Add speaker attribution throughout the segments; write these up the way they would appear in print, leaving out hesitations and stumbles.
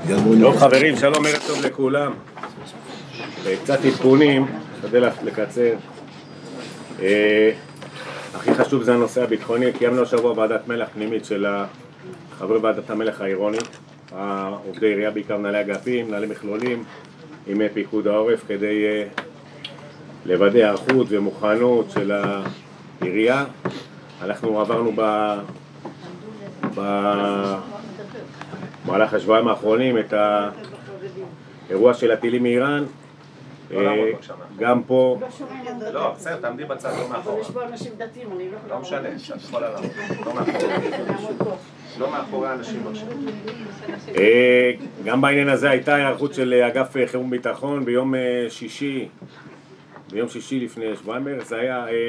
Speaker 1: טוב חברים, שלום, ערב טוב לכולם. קצת עדכונים, נשתדל לקצר. הכי חשוב זה הנושא הביטחוני. קיימנו השבוע ועדת מלך פנימית של חברי ועדת המלך העירונית, עובדי עירייה, בעיקר מנהלי אגפים, מנהלי מכלולים, עם פיקוד העורף, כדי לוודא היערכות ומוכנות של העירייה. אנחנו עברנו במהלך השבועיים האחרונים את האירוע של הטילים מאיראן. גם פה...
Speaker 2: לא, בסדר, תעמדי בצד, לא מאחורה. לא משנה, שאת יכולה לעמוד. לא מאחורה. לא מאחורי אנשים עכשיו.
Speaker 1: גם בעניין הזה הייתה היערכות של אגף חירום ביטחון ביום שישי לפני שבועיים בערך. זה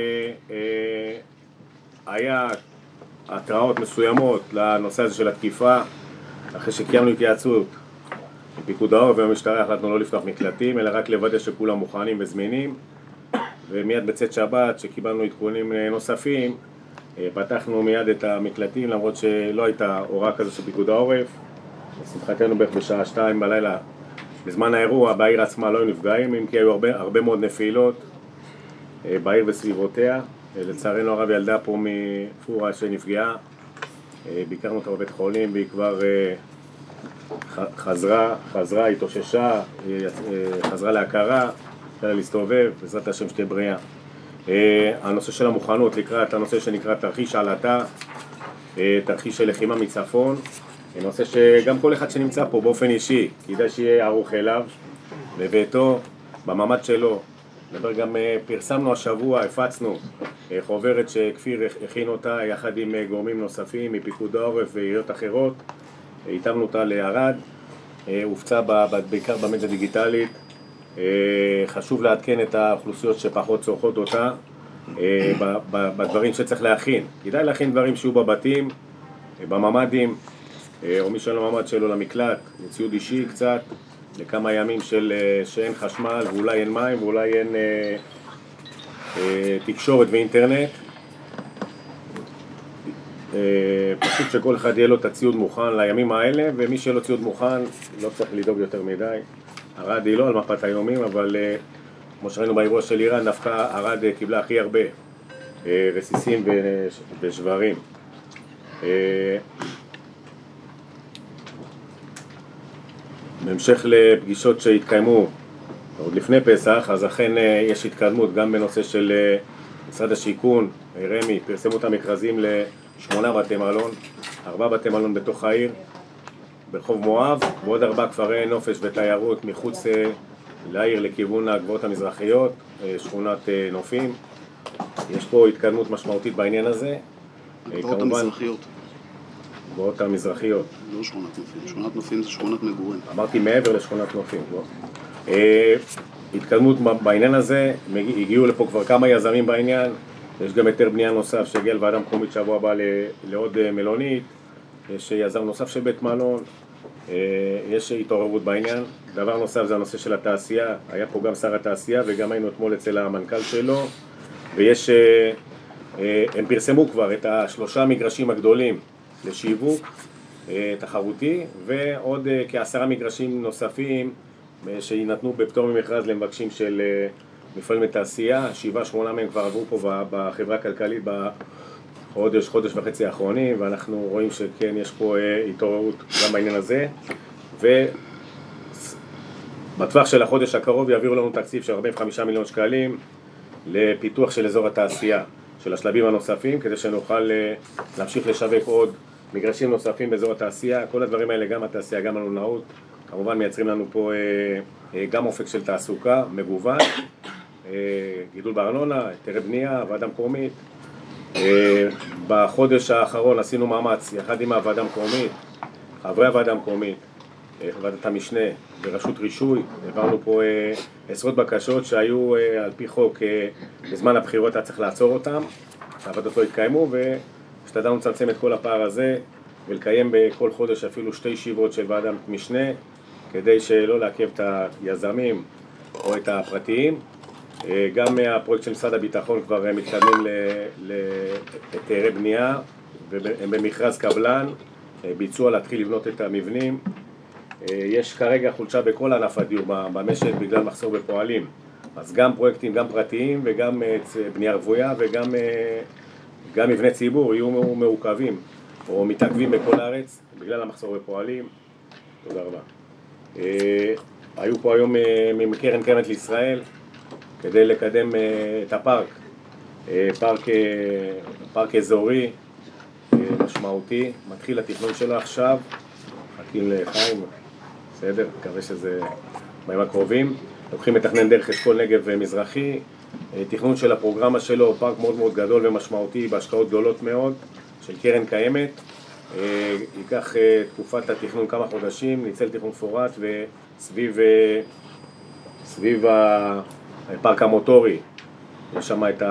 Speaker 1: היה התראות מסוימות לנושא הזה של התקיפה. אחרי שקיימנו התייעצות פיקוד העורף והמשטרה, החלטנו לא לפתוח מקלטים, אלא רק לוודא שכולם מוכנים וזמינים. ומיד בצאת שבת, שקיבלנו עדכונים נוספים, פתחנו מיד את המקלטים, למרות שלא הייתה הוראה כזו של פיקוד העורף. לשמחתנו בערך בשעה 2 בלילה, בזמן האירוע, בעיר עצמה לא היו נפגעים, אם כי היו הרבה מאוד נפילות בעיר וסביבותיה. לצערנו הרב, ילדה פה מפורה שנפגעה, ביקרנו אותה בבית חולים, והיא כבר חזרה, התאוששה, חזרה להכרה, אפשר להסתובב, בעזרת השם שתהיה בריאה. הנושא של המוכנות לקראת הנושא שנקרא תרחיש עלטה, תרחיש של לחימה מצפון, נושא שגם כל אחד שנמצא פה באופן אישי, כדאי שיהיה ערוך אליו, בביתו, בממד שלו. נדבר גם פרסמנו השבוע, הפצנו חוברת שכפיר הכין אותה יחד עם גורמים נוספים מפיקוד העורף ועיריות אחרות. התאמנו אותה לערד, הופצה בעיקר במדיה דיגיטלית. חשוב לעדכן את האוכלוסיות שפחות צורכות אותה בדברים שצריך להכין. כדאי להכין דברים שיהיו בבתים, בממדים, או מי שאין לו ממד שלו למקלט, ציוד אישי קצת, לכמה ימים שאין חשמל ואולי אין מים ואולי אין תקשורת ואינטרנט. פשוט שכל אחד יהיה לו את הציוד מוכן לימים האלה, ומי שיהיה לו ציוד מוכן לא צריך לדאוג יותר מדי. ערד היא לא על מפת היומים, אבל כמו שראינו באירוע של איראן, דווקא ערד קיבלה הכי הרבה רסיסים ושברים. בהמשך לפגישות שהתקיימו עוד לפני פסח, אז אכן יש התקדמות גם בנושא של משרד השיכון, רמ"י, פרסמו את המכרזים ל8 בתי מלון, 4 בתי מלון בתוך העיר, ברחוב מואב, ועוד 4 כפרי נופש ותיירות מחוץ לעיר לכיוון הגבעות המזרחיות, שכונת נופים. יש פה התקדמות משמעותית בעניין הזה.
Speaker 3: הגבעות המזרחיות.
Speaker 1: הגבעות המזרחיות.
Speaker 3: לא שכונת נופים, שכונת נופים זה שכונת מגורים.
Speaker 1: אמרתי מעבר לשכונת נופים, לא. התקדמות בעניין הזה, הגיעו לפה כבר כמה יזמים בעניין, יש גם היתר בנייה נוסף שהגיע לוועדה מקומית שבוע הבא לעוד מלונית, יש יזם נוסף של בית מלון, יש התעוררות בעניין. דבר נוסף זה הנושא של התעשייה, היה פה גם שר התעשייה וגם היינו אתמול אצל המנכ"ל שלו, ויש, הם פרסמו כבר את 3 מגרשים הגדולים לשיווק תחרותי, ועוד כ10 מגרשים נוספים שינתנו בפטור ממכרז למבקשים של מפעלים לתעשייה. 7-8 מהם כבר עברו פה בחברה הכלכלית חודש וחצי האחרונים, ואנחנו רואים שכן יש פה התעוררות גם בעניין הזה. ובטווח של החודש הקרוב יעבירו לנו תקציב של 45 מיליון שקלים לפיתוח של אזור התעשייה, של השלבים הנוספים, כדי שנוכל להמשיך לשווק עוד מגרשים נוספים באזור התעשייה. כל הדברים האלה, גם התעשייה, גם המלונאות, כמובן מייצרים לנו פה גם אופק של תעסוקה מגוון, גידול בארנונה, היתרי בנייה, ועדה מקומית. בחודש האחרון עשינו מאמץ יחד עם הוועדה המקומית, חברי הוועדה המקומית, ועדת המשנה ברשות רישוי. העברנו פה עשרות בקשות שהיו על פי חוק בזמן הבחירות היה צריך לעצור אותם, העבודות לא התקיימו, והשתדלנו לצמצם את כל הפער הזה ולקיים בכל חודש אפילו 2 ישיבות של ועדת משנה, כדי שלא לעכב את היזמים או את הפרטיים. גם הפרויקט של משרד הביטחון כבר מתקדמים להיתרי בנייה, והם במכרז קבלן, ביצוע להתחיל לבנות את המבנים. יש כרגע חולשה בכל ענף הדיור במשק בגלל מחסור בפועלים. אז גם פרויקטים, גם פרטיים וגם בנייה רוויה וגם מבני ציבור יהיו מעוכבים או מתעכבים בכל הארץ בגלל המחסור בפועלים. תודה רבה. היו פה היום מקרן קיימת לישראל כדי לקדם את הפארק, פארק אזורי משמעותי, מתחיל התכנון שלו עכשיו, מחכים לחיים, בסדר, מקווה שזה בימים הקרובים. לוקחים לתכנן דרך אשכול נגב מזרחי, תכנון של הפרוגרמה שלו, פארק מאוד מאוד גדול ומשמעותי בהשקעות גדולות מאוד של קרן קיימת. ייקח תקופת התכנון כמה חודשים, ניצל תכנון מפורט וסביב הפארק המוטורי יש שם את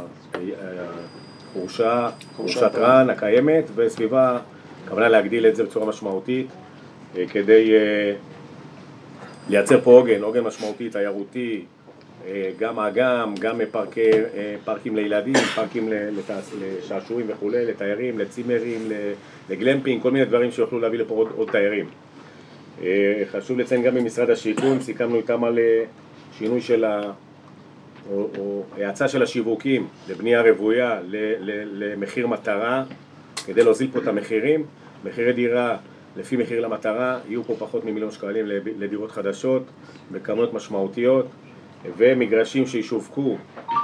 Speaker 1: חורשת רן הקיימת, וסביבה כוונה להגדיל את זה בצורה משמעותית כדי לייצר פה עוגן משמעותי, תיירותי, גם אגם, גם פארקים לילדים, פארקים לשעשועים וכו', לתיירים, לצימרים, לגלמפינג, כל מיני דברים שיוכלו להביא לפה עוד תיירים. חשוב לציין גם במשרד השיכון, סיכמנו איתם על שינוי של או האצה של השיווקים לבנייה רוויה למחיר מטרה, כדי להוזיל פה את המחירים. מחירי דירה לפי מחיר למטרה יהיו פה פחות מ1,000,000 שקלים לדירות חדשות בכמויות משמעותיות, ומגרשים שישווקו,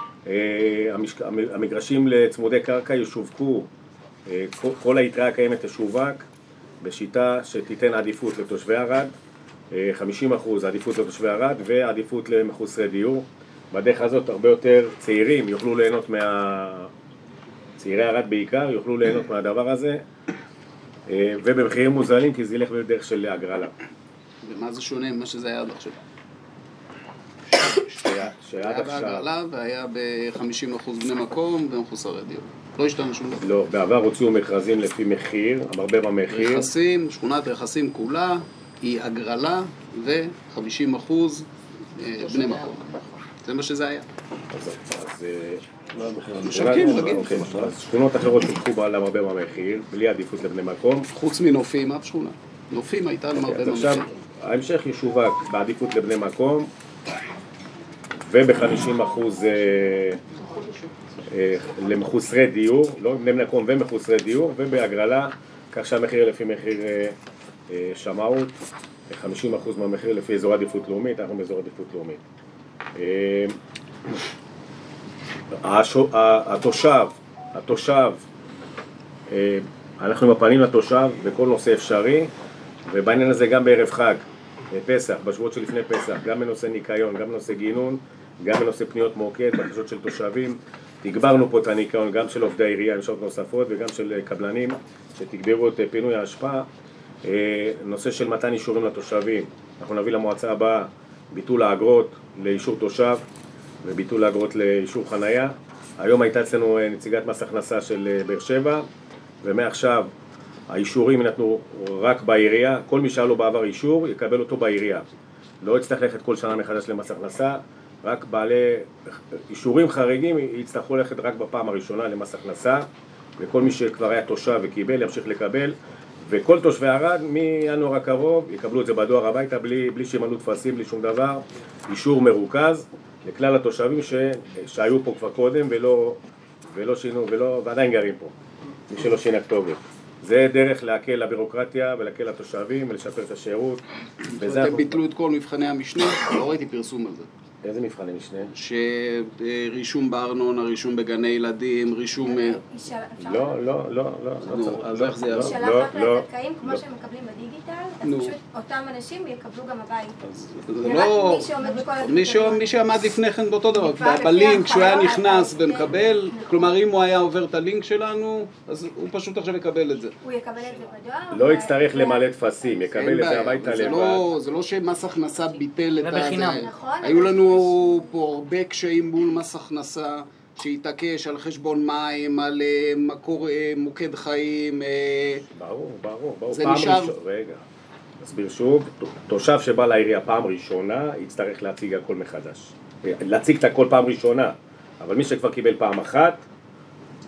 Speaker 1: המגרשים לצמודי קרקע ישווקו, כל היתרה הקיימת תשווק בשיטה שתיתן עדיפות לתושבי ערד, 50% עדיפות לתושבי ערד ועדיפות למחוסרי דיור. בדרך הזאת הרבה יותר צעירים יוכלו ליהנות צעירי ערד בעיקר יוכלו ליהנות מהדבר הזה, ובמחירים מוזלים, כי זה ילך בדרך של הגרלה.
Speaker 3: ומה זה שונה ממה שזה היה עד עכשיו? היה בהגרלה והיה ב-50% בני מקום ומחוסרי דיור. לא השתנה שום דבר.
Speaker 1: לא, בעבר הוציאו מכרזים לפי מחיר, המרבה במחיר.
Speaker 3: שכונת רכסים כולה היא הגרלה ו-50% בני מקום. זה מה שזה היה.
Speaker 1: אז שכונות אחרות הולכו על המרבה במחיר, בלי עדיפות לבני מקום.
Speaker 3: חוץ מנופים, אף שכונה. נופים הייתה למרבה במחיר.
Speaker 1: עכשיו, ההמשך ישווק בעדיפות לבני מקום, וב-50% למחוסרי דיור, לא בני מקום ומחוסרי דיור, ובהגרלה, כך שהמחיר לפי מחיר שמאות, 50% מהמחיר לפי אזור עדיפות לאומית, אנחנו באזור עדיפות לאומית. התושב, אנחנו מפנים לתושב בכל נושא אפשרי, ובעניין הזה גם בערב חג, פסח, בשבועות שלפני פסח, גם בנושא ניקיון, גם בנושא גינון, גם בנושא פניות מוקד, בקשות של תושבים. תגברנו פה את הניקיון גם של עובדי העירייה עם שעות נוספות וגם של קבלנים שתגברו את פינוי ההשפעה. נושא של מתן אישורים לתושבים, אנחנו נביא למועצה הבאה ביטול האגרות לאישור תושב וביטול האגרות לאישור חנייה. היום הייתה אצלנו נציגת מס הכנסה של באר שבע, ומעכשיו האישורים נתנו רק בעירייה. כל מי שהיה לו בעבר אישור יקבל אותו בעירייה, לא יצטרך ללכת כל שנה מחדש למס הכנסה. רק בעלי אישורים חריגים יצטרכו ללכת רק בפעם הראשונה למס הכנסה, וכל מי שכבר היה תושב וקיבל ימשיך לקבל, וכל תושבי ערד מינואר הקרוב יקבלו את זה בדואר הביתה בלי שימלאו טפסים, בלי שום דבר. אישור מרוכז לכלל התושבים שהיו פה כבר קודם ולא שינו ועדיין גרים פה, מי שלא שינה כתובת. זה דרך להקל לבירוקרטיה ולהקל לתושבים ולשפר את השירות.
Speaker 3: אתם ביטלו את כל מבחני המשנה, לא ראיתי פרסום על זה.
Speaker 1: איזה מבחני משנה?
Speaker 3: שרישום בארנונה, רישום בגני ילדים, רישום...
Speaker 1: לא.
Speaker 3: אז איך זה יעבור?
Speaker 4: שלח רק לזכאים כמו שהם מקבלים בדיגיטל, אז פשוט אותם אנשים יקבלו גם הבית.
Speaker 3: מי שעמד לפני כן באותו דבר, בלינק שהוא היה נכנס ומקבל, כלומר אם הוא היה עובר את הלינק שלנו, אז הוא פשוט עכשיו יקבל את זה.
Speaker 4: הוא יקבל את זה בדואר?
Speaker 1: לא יצטרך למלא טפסים, יקבל את זה הביתה לבד.
Speaker 3: זה לא שמס הכנסה ביטל את זה.
Speaker 4: נכון.
Speaker 3: היו לנו פה הרבה קשיים מול מס הכנסה שהתעקש על חשבון מים, על מוקד חיים.
Speaker 1: ברור.
Speaker 3: זה נשאר.
Speaker 1: רגע, נסביר שוב. תושב שבא לעירייה פעם ראשונה יצטרך להציג הכל מחדש. להציג את הכל פעם ראשונה, אבל מי שכבר קיבל פעם אחת,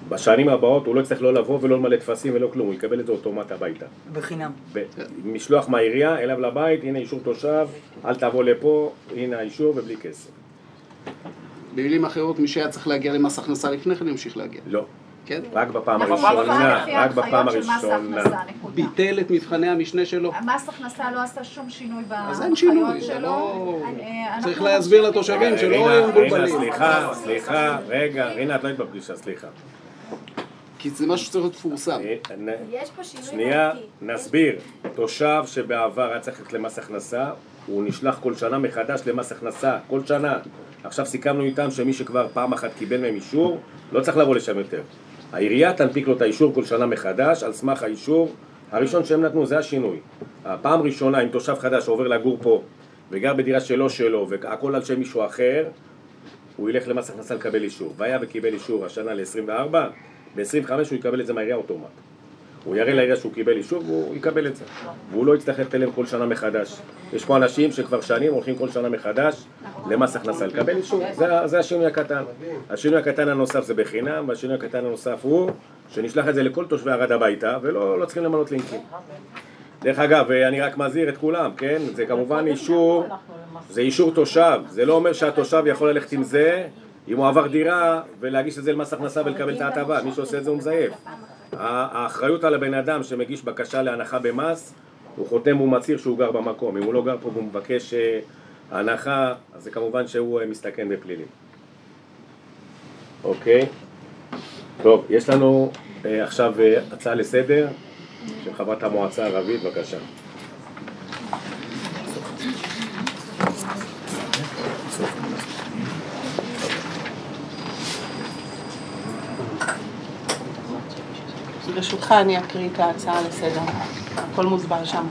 Speaker 1: בשנים הבאות הוא לא יצטרך לא לבוא ולא למלא טפסים ולא כלום, הוא יקבל את זה אוטומט הביתה.
Speaker 5: בחינם.
Speaker 1: משלוח מהעירייה אליו לבית, הנה אישור תושב, אל תבוא לפה, הנה האישור ובלי כסף.
Speaker 3: במילים אחרות, מי שהיה צריך להגיע למס הכנסה לפני כן ימשיך להגיע.
Speaker 1: לא.
Speaker 3: כן?
Speaker 1: רק בפעם הראשונה, רק בפעם הראשונה.
Speaker 3: ביטל את מבחני המשנה שלו.
Speaker 6: מס הכנסה לא עשה שום שינוי
Speaker 3: אז אין שינוי, זה לא... צריך להסביר לתושבים שלא יהיו מבולבלים.
Speaker 1: סליחה, רגע, רינה, את לא היית בפגישה, סליחה.
Speaker 3: כי זה משהו שצריך להיות תפורסם.
Speaker 4: יש פה שינוי
Speaker 1: שנייה, נסביר. תושב שבעבר היה צריך ללכת למס הכנסה, הוא נשלח כל שנה מחדש למס הכנסה, כל שנה. עכשיו סיכמנו איתם שמי שכבר פעם אחת קיבל מהם אישור, לא צריך לבוא לשם יותר. העירייה תנפיק לו את האישור כל שנה מחדש, על סמך האישור הראשון שהם נתנו, זה השינוי. הפעם ראשונה, אם תושב חדש עובר לגור פה, וגר בדירה שלו, והכל על שם מישהו אחר, הוא ילך למס הכנסה לקבל אישור. והיה וקיבל אישור השנה ל-24, ב-25 הוא יקבל את זה מהעירייה אוטומט. הוא יראה לעירייה שהוא קיבל אישור והוא יקבל את זה. והוא לא יצטרך לתלם כל שנה מחדש. יש פה אנשים שכבר שנים הולכים כל שנה מחדש למס הכנסה לקבל אישור. זה השינוי הקטן. השינוי הקטן הנוסף זה בחינם, והשינוי הקטן הנוסף הוא שנשלח את זה לכל תושבי ערד הביתה ולא צריכים למנות לינקים. דרך אגב, אני רק מזהיר את כולם, כן? זה כמובן אישור, זה אישור תושב. זה לא אומר שהתושב יכול ללכת עם זה אם הוא עבר דירה ולהגיש את זה למס הכנסה ולקבל את ההטבה. מי שעושה את זה הוא מזייף. האחריות על הבן אדם שמגיש בקשה להנחה במס, הוא חותם ומצהיר שהוא גר במקום. אם הוא לא גר פה והוא מבקש הנחה, אז זה כמובן שהוא מסתכן בפלילים. אוקיי? טוב, יש לנו עכשיו הצעה לסדר של חברת המועצה הערבית, בבקשה.
Speaker 7: ברשותך אני אקריא את ההצעה לסדר, הכל מוסבר שם.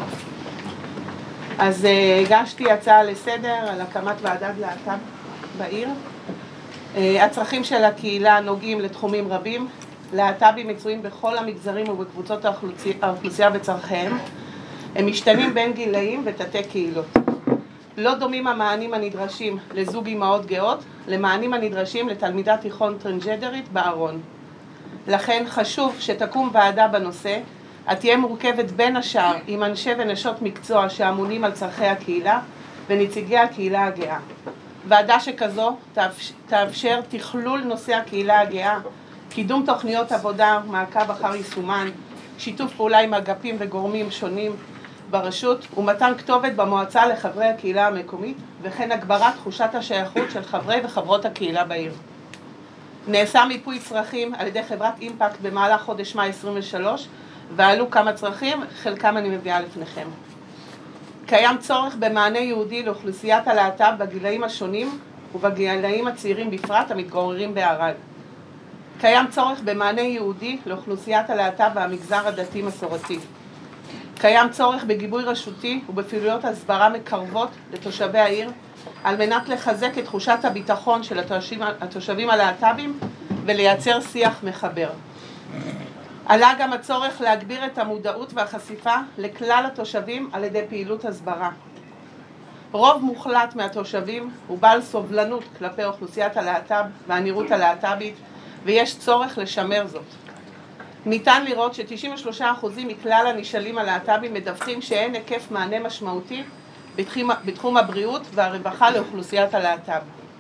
Speaker 7: אז הגשתי הצעה לסדר על הקמת ועדת להט"ב בעיר. הצרכים של הקהילה נוגעים לתחומים רבים. להט"בים מצויים בכל המגזרים ובקבוצות האוכלוסייה וצרכיהם. הם משתנים בין גילאים ותתי קהילות. לא דומים המענים הנדרשים לזוג אמהות גאות למענים הנדרשים לתלמידת תיכון טרנסג'נדרית בארון. לכן חשוב שתקום ועדה בנושא, התהיה מורכבת בין השאר עם אנשי ונשות מקצוע שאמונים על צרכי הקהילה ונציגי הקהילה הגאה. ועדה שכזו תאפשר תכלול נושא הקהילה הגאה, קידום תוכניות עבודה, מעקב אחר יישומן, שיתוף פעולה עם אגפים וגורמים שונים ברשות ומתן כתובת במועצה לחברי הקהילה המקומית וכן הגברת תחושת השייכות של חברי וחברות הקהילה בעיר. נעשה מיפוי צרכים על ידי חברת אימפקט במהלך חודש מאי 23 ועלו כמה צרכים, חלקם אני מביאה לפניכם. קיים צורך במענה ייעודי לאוכלוסיית הלהט"ב בגילאים השונים ובגילאים הצעירים בפרט המתגוררים בערד. קיים צורך במענה ייעודי לאוכלוסיית הלהט"ב והמגזר הדתי מסורתי. קיים צורך בגיבוי רשותי ובפעילויות הסברה מקרבות לתושבי העיר על מנת לחזק את תחושת הביטחון של התושבים הלהט"בים ולייצר שיח מחבר. עלה גם הצורך להגביר את המודעות והחשיפה לכלל התושבים על ידי פעילות הסברה. רוב מוחלט מהתושבים הוא בעל סובלנות כלפי אוכלוסיית הלהט"ב והנראות הלהט"בית ויש צורך לשמר זאת. ניתן לראות ש93% מכלל הנשאלים הלהט"בים מדווחים שאין היקף מענה משמעותי בתחום הבריאות והרווחה לאוכלוסיית הלהט"ב.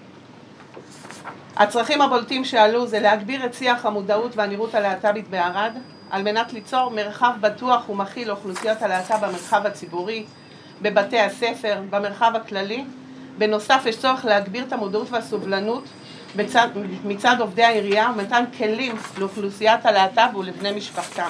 Speaker 7: הצרכים הבולטים שעלו זה להגביר את שיח המודעות והנראות הלהט"בית בערד, על מנת ליצור מרחב בטוח ומכיל לאוכלוסיית הלהט"ב במרחב הציבורי, בבתי הספר, במרחב הכללי. בנוסף יש צורך להגביר את המודעות והסובלנות מצד עובדי העירייה ומתן כלים לאוכלוסיית הלהט"ב ולבני משפחתם.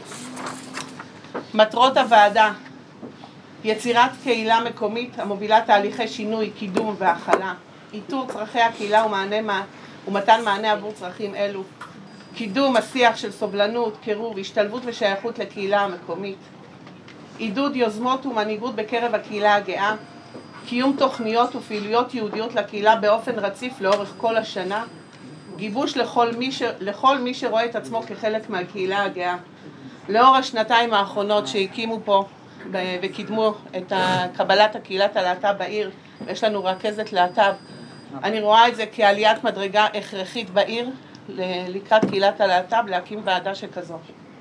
Speaker 7: מטרות הוועדה: יצירת קהילה מקומית המובילה תהליכי שינוי, קידום והכלה, איתור צרכי הקהילה ומתן מענה עבור צרכים אלו, קידום השיח של סובלנות, קירוב, השתלבות ושייכות לקהילה המקומית, עידוד יוזמות ומנהיגות בקרב הקהילה הגאה, קיום תוכניות ופעילויות יהודיות לקהילה באופן רציף לאורך כל השנה, גיבוש לכל מי שרואה את עצמו כחלק מהקהילה הגאה. לאור השנתיים האחרונות שהקימו פה וקידמו את קבלת הקהילת הלהט"ב בעיר, ויש לנו רכזת להט"ב, אני רואה את זה כעליית מדרגה הכרחית בעיר, לקראת קהילת הלהט"ב להקים ועדה שכזו.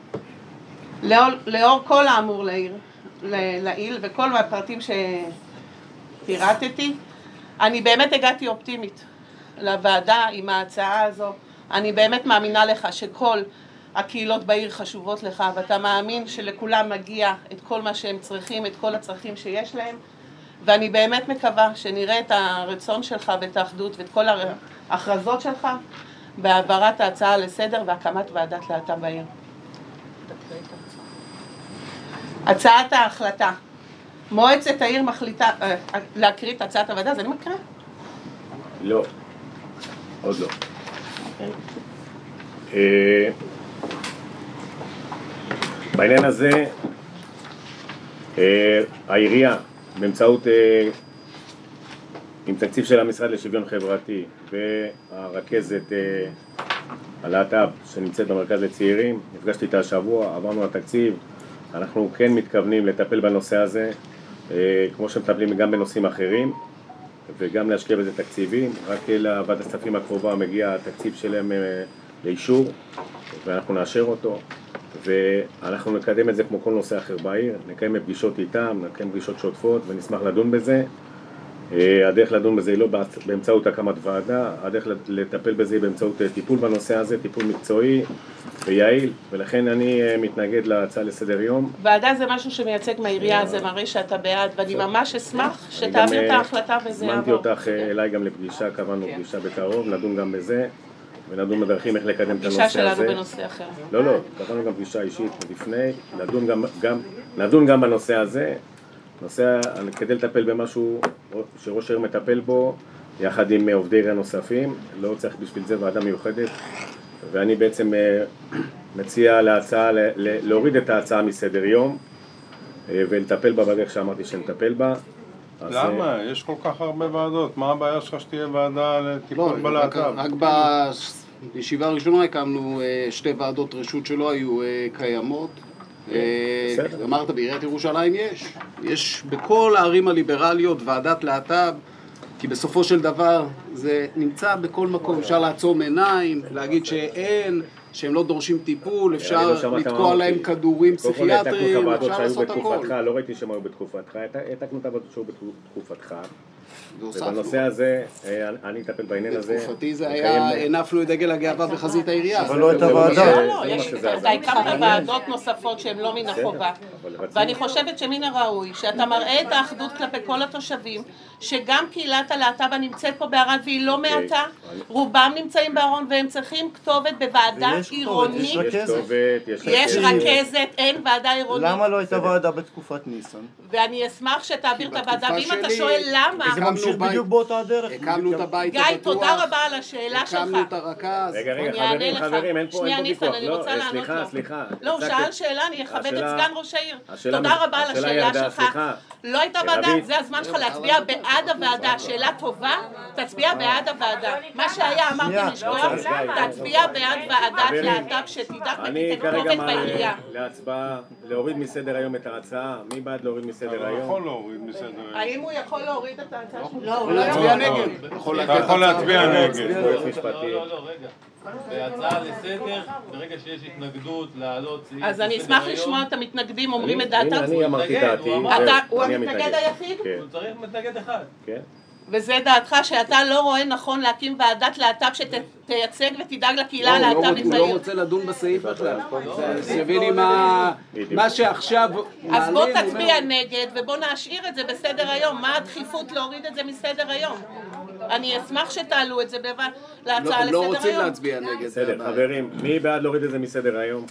Speaker 7: לאור כל האמור לעיל וכל הפרטים שפירטתי, אני באמת הגעתי אופטימית לוועדה עם ההצעה הזו. אני באמת מאמינה לך שכל הקהילות בעיר חשובות לך, ואתה מאמין שלכולם מגיע את כל מה שהם צריכים, את כל הצרכים שיש להם, ואני באמת מקווה שנראה את הרצון שלך ואת האחדות ואת כל ההכרזות שלך בהעברת ההצעה לסדר והקמת ועדת להט"ב בעיר. הצעת ההחלטה. מועצת העיר מחליטה להקריא את הצעת הוועדה, אז אני מקריא?
Speaker 1: לא, עוד לא. בעניין הזה העירייה באמצעות עם תקציב של המשרד לשוויון חברתי והרכזת הלהט"ב שנמצאת במרכז לצעירים, נפגשתי איתה השבוע, עברנו לתקציב, אנחנו כן מתכוונים לטפל בנושא הזה כמו שמטפלים גם בנושאים אחרים וגם להשקיע בזה תקציבים. רק לוועדת הכספים הקרובה מגיע התקציב שלהם לאישור ואנחנו נאשר אותו ואנחנו נקדם את זה כמו כל נושא אחר בעיר, נקיים פגישות איתם, נקיים פגישות שוטפות ונשמח לדון בזה. הדרך לדון בזה היא לא באמצעות הקמת ועדה, הדרך לטפל בזה היא באמצעות טיפול בנושא הזה, טיפול מקצועי ויעיל, ולכן אני מתנגד להצעה לסדר יום.
Speaker 7: ועדה זה משהו שמייצג מהעירייה, זה מראה שאתה בעד, ואני ממש אשמח שתעביר את ההחלטה וזה יעבור.
Speaker 1: הזמנתי אותך אליי גם לפגישה, קבענו פגישה בקרוב, נדון גם בזה ונדון בדרכים איך לקדם את הנושא הזה.
Speaker 7: פגישה שלנו בנושא אחר.
Speaker 1: לא, קבענו גם פגישה אישית לפני, נדון גם בנושא הזה. כדי לטפל במשהו שראש העיר מטפל בו יחד עם עובדי עירייה נוספים, לא צריך בשביל זה ועדה מיוחדת, ואני בעצם מציע להוריד את ההצעה מסדר יום ולטפל בה בדרך שאמרתי שנטפל בה.
Speaker 5: למה? יש כל כך הרבה ועדות, מה הבעיה שלך שתהיה ועדה לטיפול בלהט"ב?
Speaker 3: רק בישיבה הראשונה הקמנו שתי ועדות רשות שלא היו קיימות. אמרת בעיריית ירושלים יש בכל הערים הליברליות ועדת להט"ב, כי בסופו של דבר זה נמצא בכל מקום, אפשר לעצום עיניים, להגיד שאין, שהם לא דורשים טיפול, אפשר לתקוע להם כדורים פסיכיאטריים, אפשר לעשות הכל.
Speaker 1: לא ראיתי שהם היו בתקופתך, העתקנו את העבודות שהיו בתקופתך, ובנושא הזה אני אטפל בעניין הזה.
Speaker 3: בתקופתי זה היה, הנפנו את דגל הגאווה בחזית העירייה.
Speaker 8: אבל לא את הוועדה.
Speaker 7: אתה הקמת ועדות נוספות שהן לא מן החובה, ואני חושבת שמן הראוי שאתה מראה את האחדות כלפי כל התושבים, שגם קהילת הלהט"ב הנמצאת פה בערד והיא לא מעטה, רובם נמצאים בארון והם צריכים כתובת בוועדה עירונית. יש רכזת, אין ועדה עירונית.
Speaker 8: למה לא הייתה ועדה בתקופת ניסן?
Speaker 7: ואני אשמח שתעביר את הוועדה, ואם אתה שואל למה,
Speaker 8: זה ממשיך בדיוק באותה הדרך.
Speaker 3: הקמנו את הבית
Speaker 7: גיא,
Speaker 3: הבטוח,
Speaker 7: תודה רבה על השאלה שלך.
Speaker 3: הקמנו את הרכז.
Speaker 1: רגע, חברים, אין פה ויכוח.
Speaker 7: אני רוצה לענות לו.
Speaker 1: סליחה.
Speaker 7: לא, הוא שאל שאלה, אני אכבד את סגן ראש העיר. תודה רבה על השאלה שלך. לא הייתה ועדה, זה הזמן שלך להצביע בעד הוועדה. שאלה טובה, תצביע בעד הוועדה. מה שהיה, אמרתי לשכוח, תצביע בעד ועדת להט"ב שתדאג לכתובת בעירייה.
Speaker 1: להצבעה, להוריד מסדר היום את ההצעה. מי בעד להוריד מסדר היום?
Speaker 5: יכול להוריד מסדר היום.
Speaker 7: האם הוא יכול להוריד את ההצעה שלו?
Speaker 3: לא, הוא להצביע נגד.
Speaker 5: אתה יכול להצביע נגד.
Speaker 9: לא, רגע. בהצעה לסדר, ברגע שיש התנגדות להעלות סעיף...
Speaker 7: אז אני אשמח לשמוע את המתנגדים אומרים את דעתם.
Speaker 1: אני אמרתי דעתי.
Speaker 7: הוא המתנגד היחיד?
Speaker 9: הוא צריך מתנגד אחד.
Speaker 1: כן.
Speaker 7: וזה דעתך שאתה לא רואה נכון להקים ועדת להט"ב שתייצג ותדאג לקהילה הלהט"בית
Speaker 3: הוא
Speaker 7: בעיר.
Speaker 3: לא רוצה לדון בסעיף בכלל. תביני מה שעכשיו...
Speaker 7: אז בוא תצביע נגד ובוא נשאיר את זה בסדר היום. מה הדחיפות להוריד את זה מסדר היום? אני אשמח שתעלו את זה להצעה לסדר היום.
Speaker 3: לא רוצים להצביע נגד.
Speaker 1: בסדר, חברים, מי בעד להוריד את זה מסדר היום?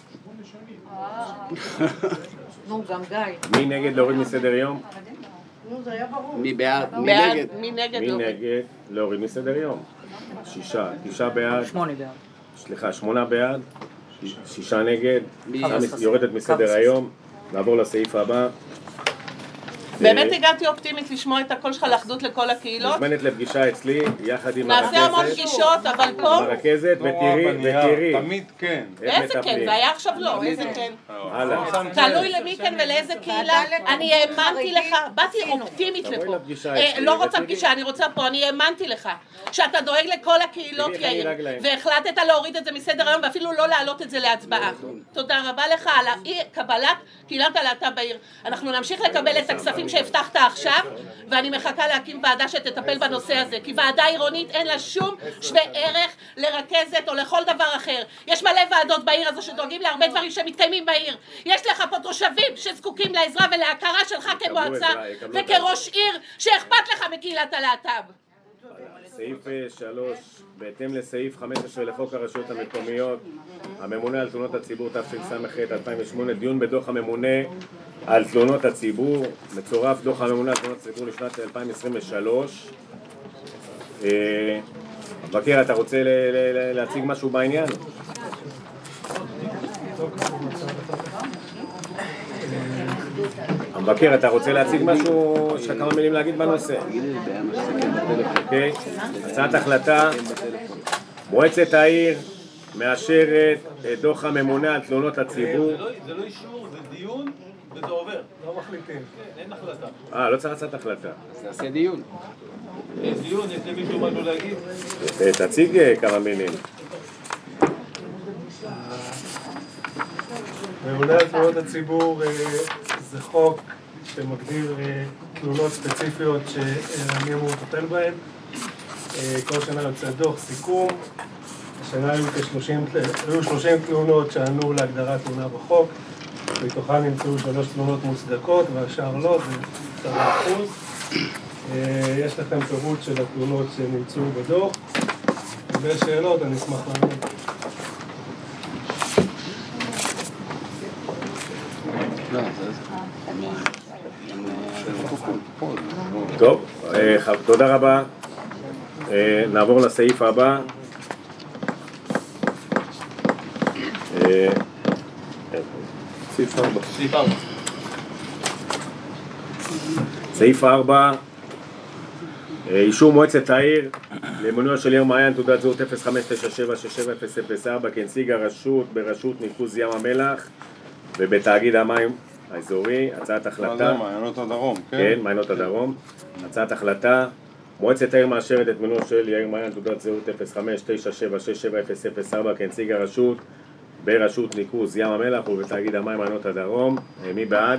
Speaker 6: נו, גם גיא.
Speaker 1: מי נגד להוריד מסדר היום?
Speaker 3: מי בעד? מי נגד?
Speaker 7: מי נגד?
Speaker 1: מי נגד להוריד מסדר יום? 9 בעד.
Speaker 6: 8 בעד.
Speaker 1: סליחה, 8 בעד. 6 נגד. יורדת מסדר היום. נעבור לסעיף הבא.
Speaker 7: באמת הגעתי אופטימית לשמוע את הקול שלך לאחדות לכל הקהילות.
Speaker 1: מוזמנת לפגישה אצלי, יחד עם
Speaker 7: נעשה המון פגישות, אבל פה...
Speaker 1: מרכזת, ותראי.
Speaker 5: תמיד כן.
Speaker 7: איזה כן? זה היה עכשיו לא, איזה כן? תלוי למי כן ולאיזה קהילה. אני האמנתי לך, באתי אופטימית לפה. לא רוצה פגישה, אני רוצה פה, אני האמנתי לך. שאתה דואג לכל הקהילות, יאיר, והחלטת להוריד את זה מסדר היום, ואפילו לא להעלות את זה להצבעה. תודה רבה לך על קבלת קהילת הלהט"ב בעיר. אנחנו נמשיך לקבל את הכספים שהבטחת עכשיו, ואני מחכה להקים ועדה שתטפל בנושא הזה, כי ועדה עירונית אין לה שום שווה ערך לרכזת או לכל דבר אחר. יש מלא ועדות בעיר הזו שדואגים להרבה דברים שמתקיימים בעיר. יש לך פה תושבים שזקוקים לעזרה ולהכרה שלך כמועצה וכראש עיר שאכפת לך מקהילת הלהט"ב.
Speaker 1: סעיף 3, בהתאם לסעיף 15 לחוק הרשויות המקומיות, הממונה על תלונות הציבור תשס"ח 2008, דיון בדוח הממונה על תלונות הציבור, מצורף דוח הממונה על תלונות הציבור לשנת 2023. מבקר, אתה רוצה להציג משהו בעניין? המבקר, אתה רוצה להציג משהו? יש לך כמה מילים להגיד בנושא? אוקיי, הצעת החלטה, מועצת העיר מאשרת את דוח הממונה על תלונות הציבור.
Speaker 9: זה לא אישור, זה דיון וזה עובר. לא מחליטים. אין החלטה.
Speaker 1: לא צריך הצעת החלטה.
Speaker 3: אז נעשה דיון.
Speaker 9: יש דיון, יש למישהו משהו להגיד?
Speaker 1: תציג כמה מילים.
Speaker 10: ממונה על תלונות הציבור זה חוק שמגדיר תלונות ספציפיות שאני אמור לטפל בהן. כל שנה יוצא דוח סיכום. השנה היו 30 תלונות שענו להגדרת תלונה בחוק. בתוכן נמצאו 3 תלונות מוצדקות והשאר לא, זה 10%. יש לכם פירוט של התלונות שנמצאו בדוח. ויש שאלות, אני אשמח לענות.
Speaker 1: טוב, תודה רבה. נעבור לסעיף הבא. סעיף 4, אישור מועצת העיר למינויו של יאיר מעיין, תעודת זהות 0597670004 כנציג הרשות בראשות ניקוז ים המלח ובתאגיד המים האזורי. הצעת החלטה,
Speaker 5: מעיינות הדרום,
Speaker 1: כן, מעיינות הדרום. הצעת החלטה, מועצת העיר מאשרת את מינויו של יאיר מעיין, תעודת זהות 0597670004 כנציג הרשות בראשות ניקוז ים המלח ובתאגיד המים מעיינות הדרום. מי בעד?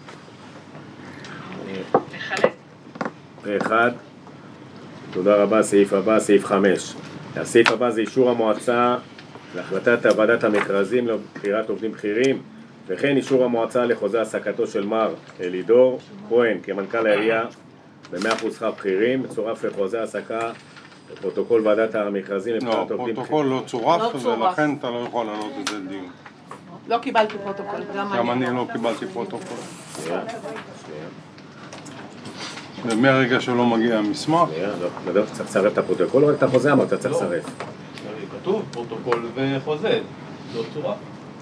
Speaker 1: פה אחד. תודה רבה. סעיף הבא, סעיף 5. הסעיף הבא זה אישור המועצה להחלטת ועדת המכרזים לבחירת עובדים בכירים, וכן אישור המועצה לחוזה העסקתו של מר אלידור כהן כמנכ"ל העירייה ב100% שכר בכירים. מצורף לחוזה העסקה פרוטוקול ועדת המכרזים לבחירת עובדים בכירים.
Speaker 5: הפרוטוקול לא צורף, ולכן אתה לא יכול לענות את זה לדיון.
Speaker 7: לא קיבלתי פרוטוקול.
Speaker 5: גם אני לא קיבלתי פרוטוקול. ומהרגע שלא מגיע המסמך...
Speaker 1: לא, צריך לצרף את הפרוטוקול, רק את החוזה אמרת, צריך לצרף.
Speaker 9: כתוב פרוטוקול וחוזה, לא צורף.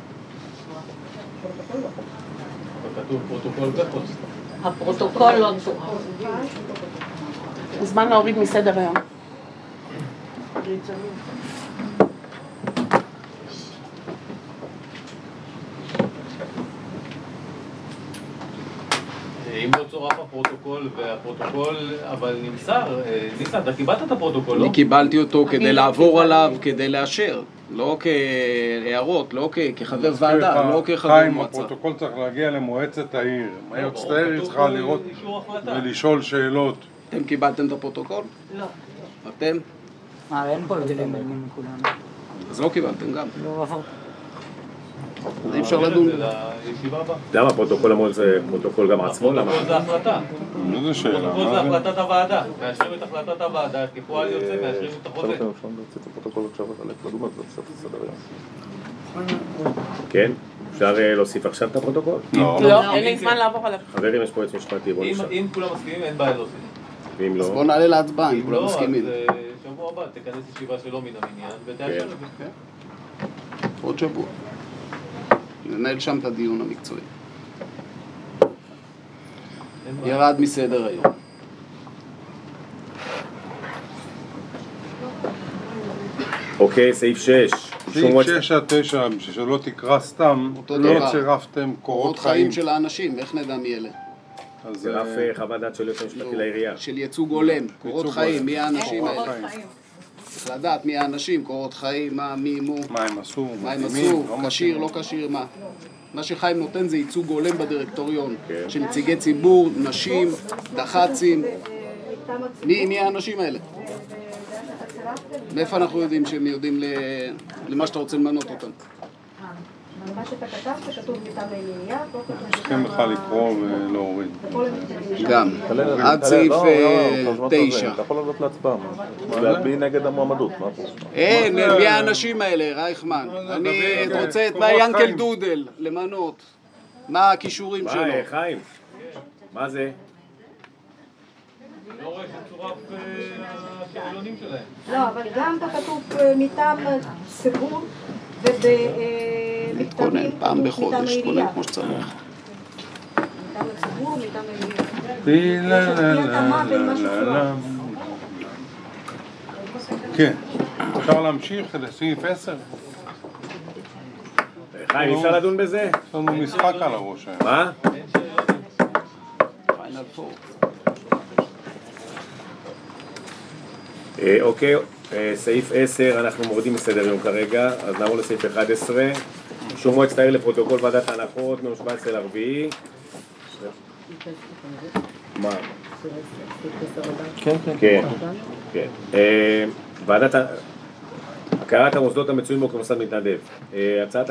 Speaker 9: כתוב פרוטוקול וחוזה.
Speaker 7: הפרוטוקול לא צורף. זמן להוריד מסדר היום.
Speaker 9: אם לא צורף הפרוטוקול והפרוטוקול, אבל נמסר, ניסה, אתה קיבלת את הפרוטוקול, לא?
Speaker 3: אני קיבלתי אותו כדי לעבור עליו, כדי לאשר, לא כהערות, לא כחבר ועדה, לא כחבר מועצה.
Speaker 5: הפרוטוקול צריך להגיע למועצת העיר. מועצת העיר צריכה לראות ולשאול שאלות.
Speaker 3: אתם קיבלתם את הפרוטוקול?
Speaker 7: לא.
Speaker 3: אתם?
Speaker 11: אין פה הבדלים בין כולנו.
Speaker 3: אז לא קיבלתם גם.
Speaker 11: לא עבר.
Speaker 3: אז אי אפשר לדון.
Speaker 1: למה פרוטוקול אמור זה פרוטוקול גם עצמו? למה?
Speaker 9: פרוטוקול זה החלטה.
Speaker 5: איזה שאלה?
Speaker 9: פרוטוקול זה החלטת הוועדה. מאשרים את החלטת הוועדה, כפועל יוצא, מאשרים את החוזה.
Speaker 1: כן? אפשר להוסיף עכשיו את הפרוטוקול?
Speaker 7: לא, אין לי זמן לעבור עליו.
Speaker 1: חברים, יש פה יועץ משפטי, בוא נשאר.
Speaker 9: אם כולם מסכימים, אין בעיה להוסיף.
Speaker 1: ואם לא...
Speaker 3: אז בוא נעלה להצבעה, אם כולם מסכימים.
Speaker 9: לא, אז שבוע הבא תכנס ישיבה שלא מן המניין ותאשר את זה.
Speaker 3: עוד שבוע. ננהל שם את הדיון המקצועי. ירד מסדר היום.
Speaker 1: אוקיי, סעיף 6.
Speaker 5: סעיף 6 עד 9, בשביל שלא תקרא סתם, לא צירפתם קורות חיים
Speaker 3: של האנשים, איך נדע מי אלה?
Speaker 1: צירף חוות דעת של יועץ המשפטי לעירייה.
Speaker 3: של ייצוג הולם, קורות חיים, מי האנשים האלה? צריך לדעת מי האנשים, קורות חיים, מי,
Speaker 5: מה הם עשו,
Speaker 3: כשיר, לא כשיר, מה? מה שחיים נותן זה ייצוג הולם בדירקטוריון, של נציגי ציבור, נשים, דח"צים. מי האנשים האלה? מאיפה אנחנו יודעים שהם יודעים למה שאתה רוצה למנות אותם?
Speaker 4: מה שאתה כתבת, כתוב מטעם העירייה.
Speaker 5: צריכים לך לקרוא ולהוריד.
Speaker 3: גם, עד סעיף 9.
Speaker 2: אתה יכול לעלות להצבעה, להצביע נגד המועמדות, מה פה?
Speaker 3: אין, מי האנשים האלה, רייכמן? אני רוצה את ינקל דודל למנות. מה הכישורים שלו?
Speaker 1: חיים, מה זה?
Speaker 9: לא רואה שצורף השאלונים שלהם.
Speaker 6: לא, אבל גם כתוב מטעם ציבור ובמכתבים
Speaker 3: פעם בחודש, כולל כמו שצריך.
Speaker 6: מטעם הציבור, מטעם העירייה.
Speaker 5: כן, אפשר להמשיך לסעיף 10.
Speaker 1: חיים, אפשר לדון בזה?
Speaker 5: יש לנו משחק על הראש.
Speaker 1: מה? אוקיי, סעיף 10 אנחנו מורדים מסדר יום כרגע, אז נעבור לסעיף 11. אישור מועצת העיר לפרוטוקול ועדת ההנחות מיום 17/4. מה? כן. ועדת הכרת המוסדות המצויים בו כמוסד מתנדב. הצעת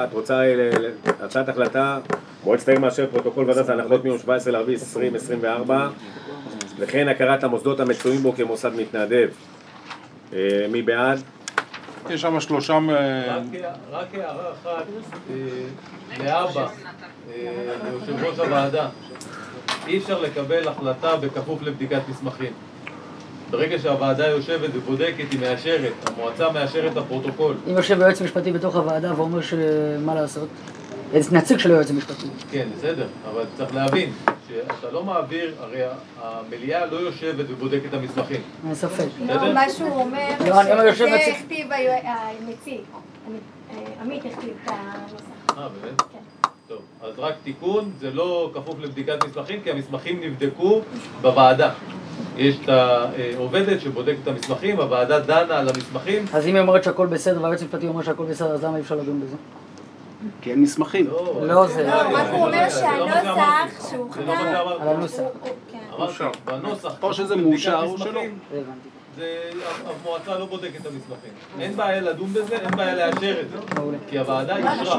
Speaker 1: החלטה, מועצת העיר מאשר פרוטוקול ועדת ההנחות מיום 17/4/2024, וכן הכרת המוסדות המצויים בו כמוסד מתנדב. מי בעד?
Speaker 5: יש שם 3...
Speaker 9: רק הערה אחת לאבא, ליושב ראש הוועדה. אי אפשר לקבל החלטה בכפוף לבדיקת מסמכים. ברגע שהוועדה יושבת ובודקת, היא מאשרת, המועצה מאשרת את הפרוטוקול.
Speaker 11: אם יושב יועץ משפטי בתוך הוועדה ואומר שמה לעשות? נציג של היועץ המשפטי.
Speaker 9: כן, בסדר, אבל צריך להבין שאתה לא מעביר, הרי המליאה לא יושבת ובודקת את המסמכים.
Speaker 11: אין ספק.
Speaker 4: לא, מה שהוא אומר, שזה הכתיב המציג. עמית הכתיב את הנוסח.
Speaker 9: באמת? כן. טוב, אז רק תיקון, זה לא כפוף לבדיקת מסמכים, כי המסמכים נבדקו בוועדה. יש את העובדת שבודקת את המסמכים, הוועדה דנה על המסמכים.
Speaker 11: אז אם היא אומרת שהכל בסדר והיועץ המשפטי אומר שהכל בסדר, אז למה אי אפשר לדון בזה?
Speaker 3: כי אין מסמכים.
Speaker 11: לא, זה...
Speaker 4: לא, רק הוא אומר שהנוסח שהוכתב...
Speaker 11: על הנוסח.
Speaker 9: אמרתי, בנוסח...
Speaker 3: או שזה מאושר או שלא.
Speaker 9: המועצה לא בודקת את המסמכים. אין בעיה לדון בזה, אין בעיה לאשר את זה. כי הוועדה אישרה.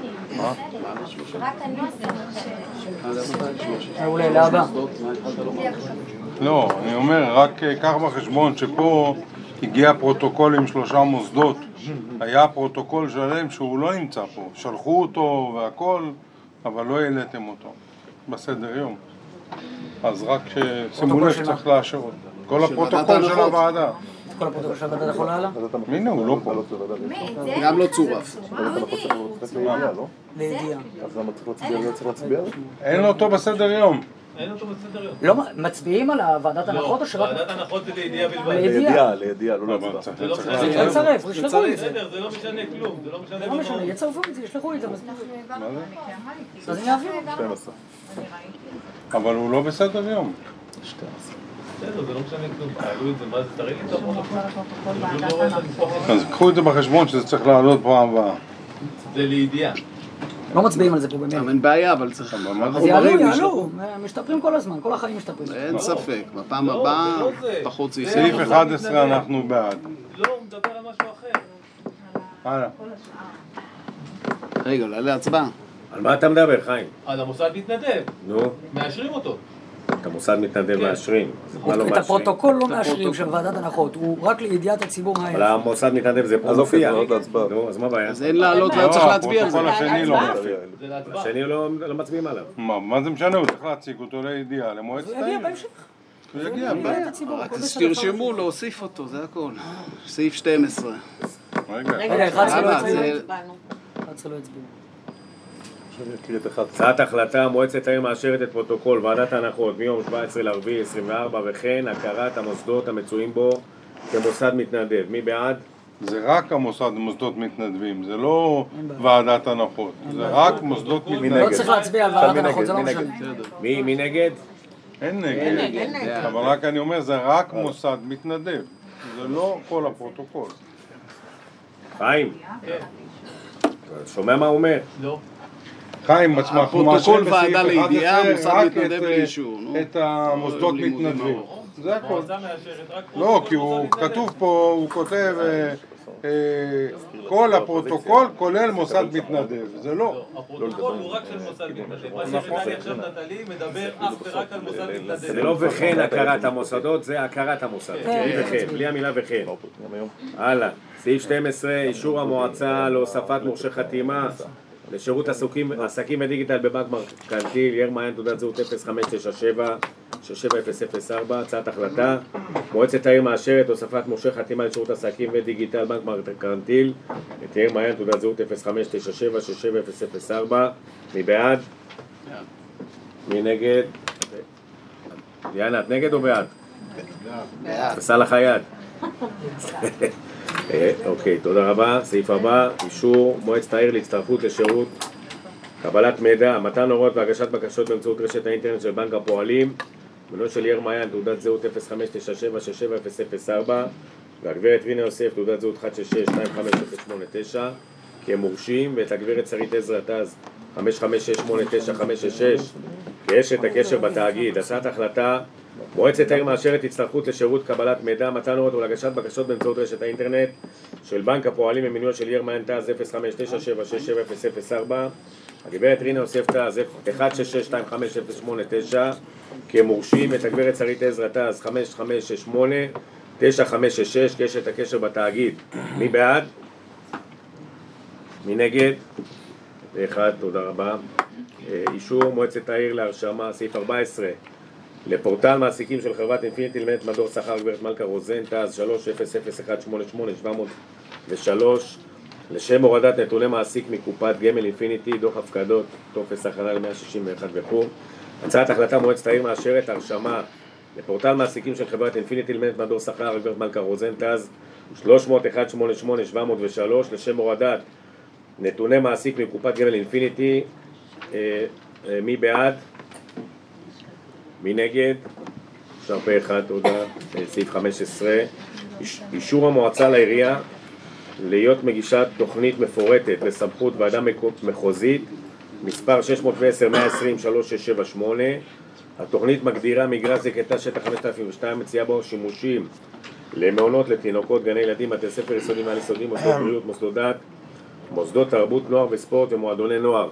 Speaker 4: רק הנוסח
Speaker 11: אולי להבא.
Speaker 5: לא, אני אומר, רק קח בחשבון שפה הגיע פרוטוקול עם 3 מוסדות. היה פרוטוקול שלם שהוא לא נמצא פה. שלחו אותו והכל, אבל לא העליתם אותו בסדר יום. אז רק שימו לב שצריך לאשר אותו. כל הפרוטוקול של הוועדה.
Speaker 11: כל הפרוטוקול של הוועדה יכול הלאה?
Speaker 5: הנה, הוא לא פה.
Speaker 3: גם לא צורף.
Speaker 11: לידיעה.
Speaker 2: אז למה צריך להצביע?
Speaker 5: אין אותו בסדר יום.
Speaker 9: אין אותו בסדר יום.
Speaker 11: לא, מצביעים על ועדת הנחות או שרק...
Speaker 9: ועדת הנחות זה לידיעה בלבד.
Speaker 2: לידיעה, לא להצבעה.
Speaker 9: זה לא משנה.
Speaker 11: זה יצרף, ישלחו את זה.
Speaker 9: בסדר, זה לא משנה כלום. זה לא משנה.
Speaker 11: לא משנה, יצרפו את זה, ישלחו את זה. אז אני אעביר.
Speaker 2: 12.
Speaker 5: אבל הוא לא בסדר יום.
Speaker 9: בסדר, זה לא משנה כלום. תעלו את זה, מה זה? תראי לי את הפרוטוקול.
Speaker 5: אז קחו את זה בחשבון שזה צריך לעלות פעם הבאה.
Speaker 9: זה לידיעה.
Speaker 11: לא מצביעים על זה פה באמת.
Speaker 3: אין בעיה, אבל צריך...
Speaker 11: אז יעלו, משתפרים כל הזמן, כל החיים משתפרים.
Speaker 3: אין ספק, בפעם הבאה פחות סעיף.
Speaker 5: סעיף 11 אנחנו בעד.
Speaker 9: לא, הוא מדבר על משהו אחר.
Speaker 5: הלאה.
Speaker 3: רגע, עולה הצבעה.
Speaker 1: על מה אתה מדבר, חיים?
Speaker 9: על המוסד מתנדב.
Speaker 1: נו.
Speaker 9: מאשרים אותו.
Speaker 1: את המוסד מתנדב מאשרים.
Speaker 11: את הפרוטוקול לא מאשרים של ועדת הנחות, הוא רק לידיעת הציבור מה
Speaker 1: אבל המוסד מתנדב זה פה מופיע. נו, אז מה הבעיה?
Speaker 3: אז אין לעלות, לא צריך להצביע על זה.
Speaker 5: הפרוטוקול השני לא מופיע.
Speaker 1: השני לא מצביעים עליו.
Speaker 5: מה זה משנה? הוא צריך להציג אותו לידיעה, למועצת העיר.
Speaker 11: הוא יגיע בהמשך.
Speaker 5: הוא יגיע,
Speaker 3: רק תרשמו להוסיף אותו, זה הכל. סעיף 12.
Speaker 5: רגע.
Speaker 11: רגע, 11 לא הצביעו. 11 לא הצביעו.
Speaker 1: הצעת החלטה, מועצת העיר מאשרת את פרוטוקול ועדת ההנחות מיום 17/4/24 וכן הכרת המוסדות המצויים בו כמוסד מתנדב. מי בעד?
Speaker 5: זה רק המוסד מוסדות מתנדבים, זה לא ועדת הנחות, זה רק מוסדות מתנדבים.
Speaker 11: לא צריך להצביע על ועדת הנחות, זה לא משנה.
Speaker 1: מי נגד?
Speaker 5: אין נגד, אבל רק אני אומר, זה רק מוסד מתנדב, זה לא כל הפרוטוקול.
Speaker 1: חיים, שומע מה הוא אומר?
Speaker 5: לא. חיים,
Speaker 3: הפרוטוקול ועדה לידיעה, מוסד מתנדב לאישור.
Speaker 5: את המוסדות מתנדבים. זה הכל. לא, כי הוא כתוב פה, הוא כותב כל הפרוטוקול כולל מוסד מתנדב, זה לא.
Speaker 9: הפרוטוקול הוא רק של מוסד מתנדב. מה שרני עכשיו נתלי מדבר אך ורק על מוסד מתנדב.
Speaker 1: זה לא וכן הכרת המוסדות, זה הכרת המוסד. בלי המילה וכן. הלאה. סעיף 12, אישור המועצה להוספת מורשי חתימה לשירות עסקים ודיגיטל בבנק מרקנטיל, יאיר מעיין, תעודת זהות 0597-67004. הצעת החלטה, מועצת העיר מאשרת הוספת מורשי חתימה לשירות עסקים ודיגיטל בנק מרקנטיל, את יאיר מעיין, תעודת זהות 0597-67004. מי בעד? מי נגד? יאללה, את נגד או בעד? בעד. עשה לך יד. אוקיי, תודה רבה. סעיף הבא, אישור מועצת העיר להצטרפות לשירות קבלת מידע, מתן הוראות והגשת בקשות באמצעות רשת האינטרנט של בנק הפועלים, מינוי של יאיר מעיין, תעודת זהות 0597-67004, והגברת רינה יוסף, תעודת זהות 166-25089 כמורשים, ואת הגברת שרית עזרא תז 55689566 כאשת הקשר בתאגיד. הצעת החלטה, מועצת העיר מאשרת הצטרפות לשירות קבלת מידע, מתן הוראות ולהגשת בקשות באמצעות רשת האינטרנט של בנק הפועלים במינוי של יאיר מעיין תז 0597-67004, הגברת רינה יוסף תז 166-25089 כמורשים, את הגברת שרית עזרא תז 5568-9566 כאשת הקשר בתאגיד. מי בעד? מי נגד? אחד, תודה רבה. אישור מועצת העיר להרשמה, סעיף 14 לפורטל מעסיקים של חברת אינפיניטי למנהלת מדור שכר גברת מלכה רוזן תז 3001888 לשם הורדת נתוני מעסיק מקופת גמל אינפיניטי, דוח הפקדות, טופס הכנה ל-161 וכו'. הצעת החלטה, מועצת העיר מאשרת הרשמה לפורטל מעסיקים של חברת אינפיניטי למנהלת מדור שכר גברת מלכה רוזן תז 3001888 לשם הורדת נתוני מעסיק מקופת גמל אינפיניטי. מי בעד? מי נגד? אפשר פה אחד, תודה. סעיף 15, אישור המועצה לעירייה להיות מגישת תוכנית מפורטת לסמכות ועדה מחוזית מספר 610-120-3678. התוכנית מגדירה מגרש זקתה שטח 5002, מציעה בו שימושים למעונות לתינוקות, גני ילדים, בתי ספר יסודיים ועל יסודיים, מוסדות בריאות, מוסדות דת, מוסדות תרבות, נוער וספורט ומועדוני נוער.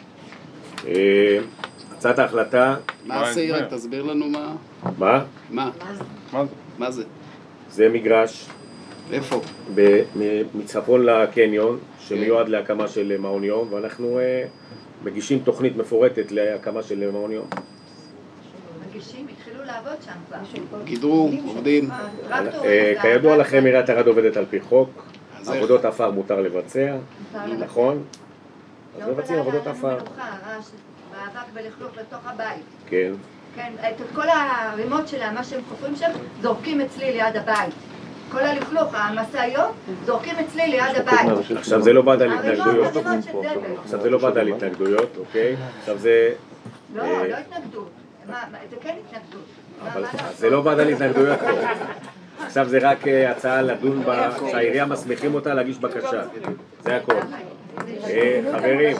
Speaker 1: הצעת ההחלטה,
Speaker 3: מה זה? רק תסביר לנו
Speaker 1: מה?
Speaker 3: מה זה?
Speaker 1: זה מגרש
Speaker 3: איפה?
Speaker 1: מצפון לקניון שמיועד להקמה של מעון יום, ואנחנו מגישים תוכנית מפורטת להקמה של מעון יום.
Speaker 12: מגישים, התחילו לעבוד שם כבר.
Speaker 3: גידרו, עובדים.
Speaker 1: כידוע לכם, עיריית ערד עובדת על פי חוק, עבודות עפר מותר לבצע, נכון? אז מבצעים עבודות עפר.
Speaker 12: מאבק ולכלוך לתוך הבית.
Speaker 1: כן.
Speaker 12: כן, את כל הרימות שלה, מה שהם חופרים שם, זורקים אצלי ליד הבית. כל הלכלוך, המשאיות, זורקים אצלי ליד הבית.
Speaker 1: עכשיו זה לא בד על התנגדויות. עכשיו זה לא בד על התנגדויות, אוקיי? עכשיו זה...
Speaker 12: לא התנגדות. זה כן התנגדות.
Speaker 1: זה לא בד על התנגדויות. עכשיו זה רק הצעה לדון שהעירייה מסמיכים אותה להגיש בקשה. זה הכל. חברים,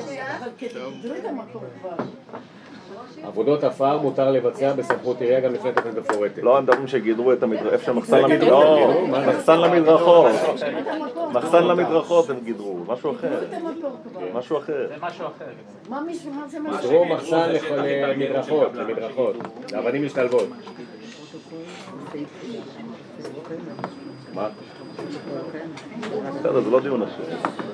Speaker 1: עבודות עפר מותר לבצע בסמכות עירייה גם לפני תוכנית מפורטת.
Speaker 13: לא, הם מדברים שגידרו את המדרכות, איפה שמחסן למדרכות. מחסן למדרכות הם גידרו, משהו אחר. משהו אחר.
Speaker 11: זה משהו אחר.
Speaker 1: גידרו מחסן למדרכות, לאבנים משתלבות. מה?
Speaker 13: בסדר, זה לא דיון אחר.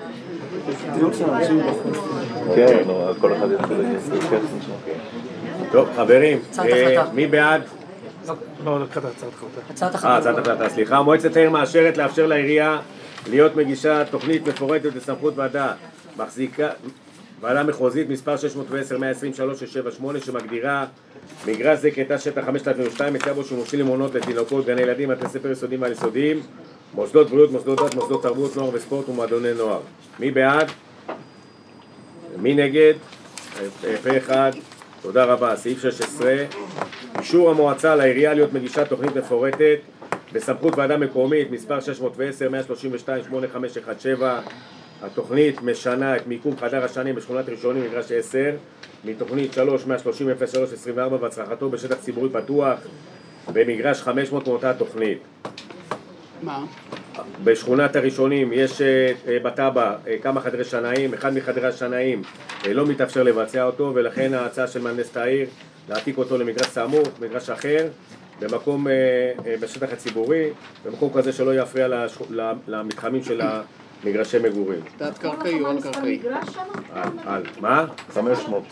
Speaker 13: כן, כל אחד יתחיל להגיד.
Speaker 1: טוב, חברים, מי בעד?
Speaker 10: לא, הצעת
Speaker 1: החלטה. סליחה, מועצת העיר מאשרת לאפשר לעירייה להיות מגישה תוכנית מפורטת לסמכות ועדה ועדה מחוזית מספר 610-123-678 שמגדירה מגרש זה כתא שטח 5002 מצא בו שימושים למעונות לתינוקות, גני ילדים, בתי ספר יסודיים ועל יסודיים, מוסדות בריאות, מוסדות דת, מוסדות תרבות, נוער וספורט ומועדוני נוער. מי בעד? מי נגד? פה אחד. תודה רבה. סעיף 16, אישור המועצה לעירייה להיות מגישת תוכנית מפורטת בסמכות ועדה מקומית מספר 610-132-8517. התוכנית משנה את מיקום חדר השנים בשכונת ראשונים מגרש 10 מתוכנית 3-130-03-24 והצלחתו בשטח ציבורי פתוח במגרש 500 מאותה תוכנית.
Speaker 3: מה?
Speaker 1: בשכונת הראשונים יש בטאבא כמה חדרי שנאים, אחד מחדרי השנאים לא מתאפשר לבצע אותו ולכן ההצעה של מהנדס העיר להעתיק אותו למגרש סמוך, מגרש אחר במקום בשטח הציבורי, במקום כזה שלא יפריע למתחמים של מגרשי מגורים.
Speaker 3: תת קרקעי או על קרקעי?
Speaker 1: על מה?
Speaker 13: 500.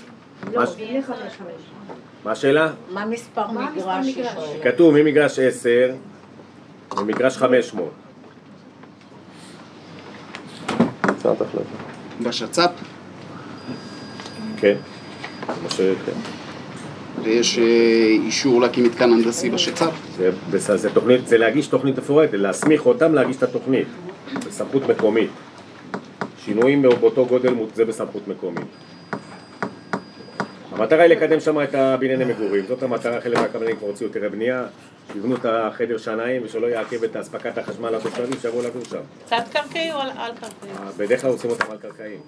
Speaker 1: מה השאלה?
Speaker 6: מה מספר מגרש?
Speaker 1: כתוב ממגרש 10 ומגרש 500.
Speaker 13: הצעת החלטה.
Speaker 3: בשצ"פ?
Speaker 1: כן.
Speaker 3: ויש אישור להקים מתקן הנדסי בשצ"פ?
Speaker 1: זה תוכנית, זה להגיש תוכנית מפורטת, להסמיך אותם להגיש את התוכנית. בסמכות מקומית. שינויים באותו גודל זה בסמכות מקומית. המטרה היא לקדם שם את הבנייני מגורים. זאת המטרה, חלק מהקבלנים כבר הוציאו היתרי בנייה, שיבנו את החדר שנאים ושלא יעכב את אספקת החשמל לתושבים שיבואו לגור שם.
Speaker 7: תת קרקעי או על קרקעי?
Speaker 1: בדרך כלל עושים אותם על קרקעיים.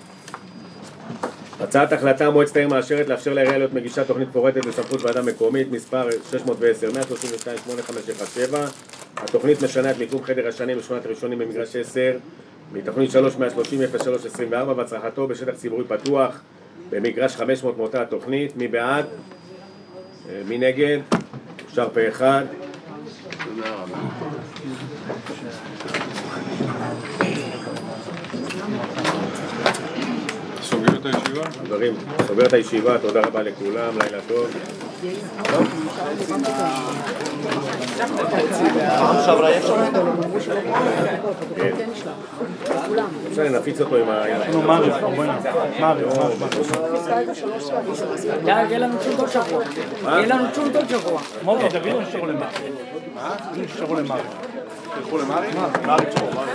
Speaker 1: הצעת החלטה מועצת העיר מאשרת לאפשר לעירייה להיות מגישת תוכנית מפורטת בסמכות ועדה מקומית מספר 610-132-8517. התוכנית משנה את מיקום חדר השנים בשכונת הראשונים במגרש 10 מתוכנית 3-130-03-24 והצלחתו בשטח ציבורי פתוח במגרש 500 מאותה התוכנית. מי בעד? מי נגד? אושר פה אחד.
Speaker 3: תודה רבה.
Speaker 5: סוגר את הישיבה?
Speaker 1: חברים, סוגר את הישיבה, תודה רבה לכולם, לילה טוב. אפשר נפיץ אותו עם ה...
Speaker 11: יהיה לנו צ'ון טוב שבוע. יהיה לנו צ'ון טוב שבוע.
Speaker 8: מורי, תביאו נשארו למרי. נשארו למרי. תלכו למרי? מרי תשארו, מרי.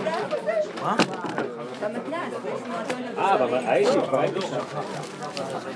Speaker 1: הייתי שם.